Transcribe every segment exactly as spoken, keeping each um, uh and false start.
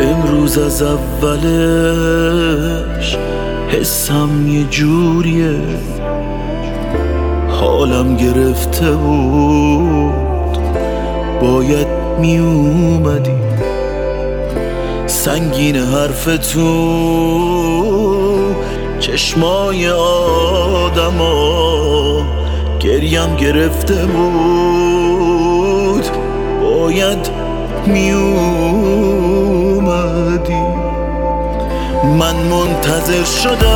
امروز از اولش حسم یه جوریه، حالم گرفته بود باید می اومدی. سنگین حرف تو چشمای آدما، گریم گرفته بود باید می اومدی. من منتظر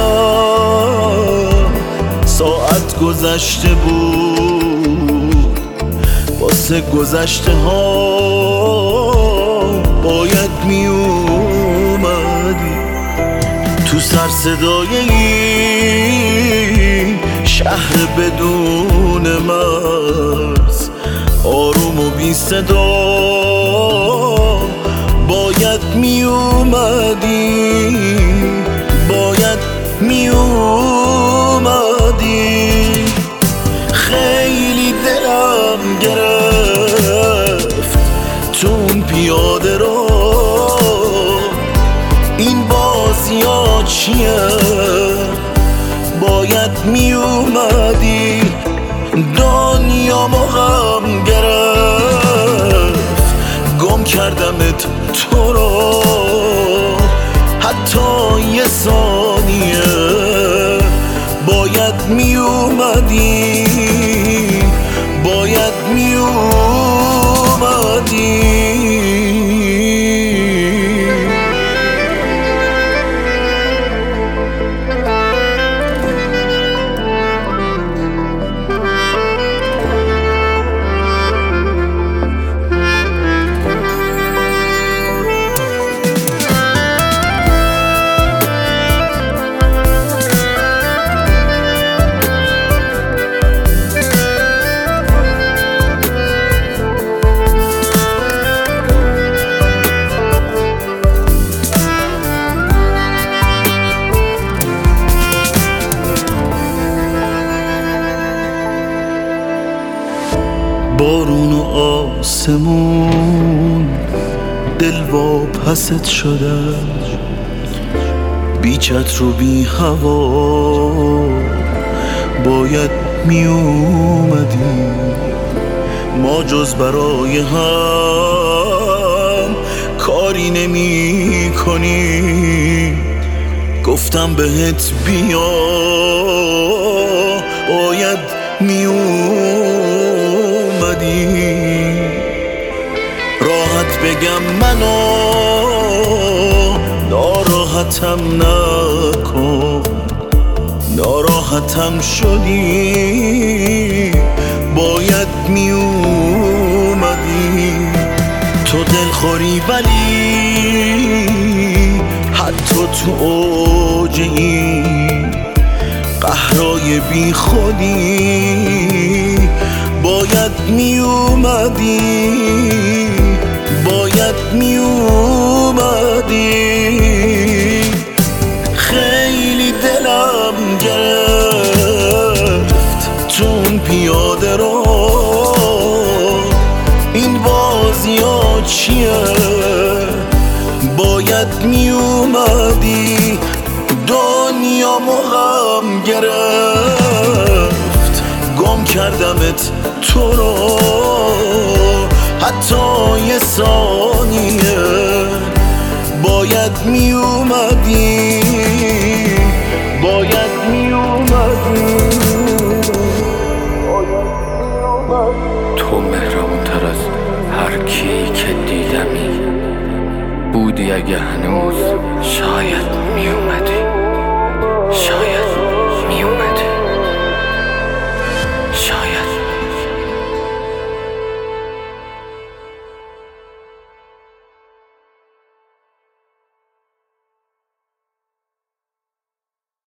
شدم ساعت گذشته بود، واسه گذشته ها باید می اومدی. تو سر صدای این شهر بدون مرز، آروم و بی صدا باید می اومدی، باید می اومدی. خیلی دلم گرفت تو اون پیاده رو، این بازی ها چیه باید می اومدی. دنیا مغم گرفت گم کردمت تو رو، حتی یه ثانیه باید می اومدی، باید می اومدی. بارون و آسمون دل واپست شدن، بی چتر و بی هوا باید می اومدی. ما جز برای هم کاری نمی کنی. گفتم بهت بیا باید می اومدی. راحت بگم منو ناراحتم نکن، ناراحتم شدی باید می اومدی. تو دلخوری ولی حتی تو اوج این قهرای بی خودی باید می اومدی، باید می اومدی. خیلی دلم گرفت تو اون پیاده رو، این بازی ها چیه باید می اومدی. دنیا مغم گرفت گم کردمت تو رو، حتی یه ثانیه باید می اومدی، باید می اومدی. تو مهربون تر از هر کی که دیدمی بودی، اگه هنوز شاید می اومدی، شاید